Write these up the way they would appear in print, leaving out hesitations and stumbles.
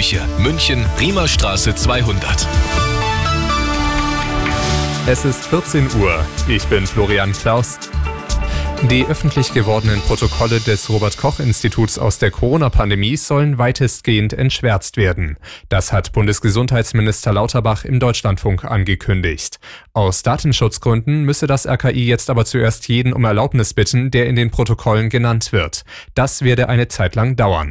Küche, München, Riemerstraße 200. Es ist 14 Uhr. Ich bin Florian Klaus. Die öffentlich gewordenen Protokolle des Robert-Koch-Instituts aus der Corona-Pandemie sollen weitestgehend entschwärzt werden. Das hat Bundesgesundheitsminister Lauterbach im Deutschlandfunk angekündigt. Aus Datenschutzgründen müsse das RKI jetzt aber zuerst jeden um Erlaubnis bitten, der in den Protokollen genannt wird. Das werde eine Zeit lang dauern.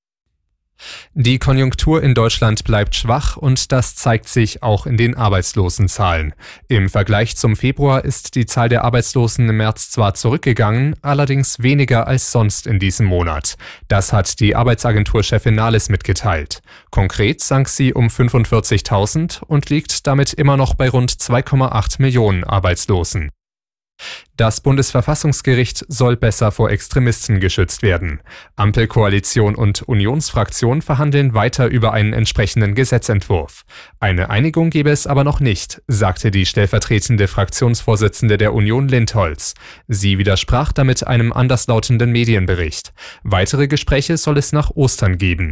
Die Konjunktur in Deutschland bleibt schwach und das zeigt sich auch in den Arbeitslosenzahlen. Im Vergleich zum Februar ist die Zahl der Arbeitslosen im März zwar zurückgegangen, allerdings weniger als sonst in diesem Monat. Das hat die Arbeitsagentur-Chefin Nahles mitgeteilt. Konkret sank sie um 45.000 und liegt damit immer noch bei rund 2,8 Millionen Arbeitslosen. Das Bundesverfassungsgericht soll besser vor Extremisten geschützt werden. Ampelkoalition und Unionsfraktion verhandeln weiter über einen entsprechenden Gesetzentwurf. Eine Einigung gebe es aber noch nicht, sagte die stellvertretende Fraktionsvorsitzende der Union Lindholz. Sie widersprach damit einem anderslautenden Medienbericht. Weitere Gespräche soll es nach Ostern geben.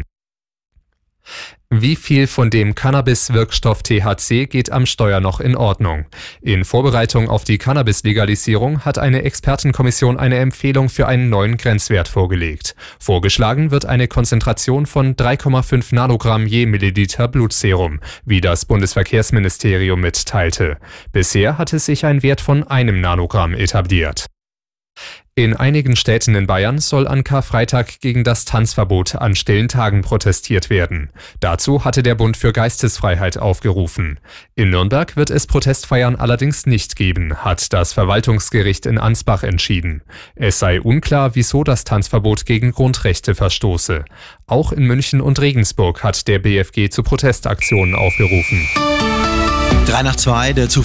Wie viel von dem Cannabis-Wirkstoff THC geht am Steuer noch in Ordnung? In Vorbereitung auf die Cannabis-Legalisierung hat eine Expertenkommission eine Empfehlung für einen neuen Grenzwert vorgelegt. Vorgeschlagen wird eine Konzentration von 3,5 Nanogramm je Milliliter Blutserum, wie das Bundesverkehrsministerium mitteilte. Bisher hatte sich ein Wert von 1 Nanogramm etabliert. In einigen Städten in Bayern soll an Karfreitag gegen das Tanzverbot an stillen Tagen protestiert werden. Dazu hatte der Bund für Geistesfreiheit aufgerufen. In Nürnberg wird es Protestfeiern allerdings nicht geben, hat das Verwaltungsgericht in Ansbach entschieden. Es sei unklar, wieso das Tanzverbot gegen Grundrechte verstoße. Auch in München und Regensburg hat der BfG zu Protestaktionen aufgerufen. 3 nach 2, der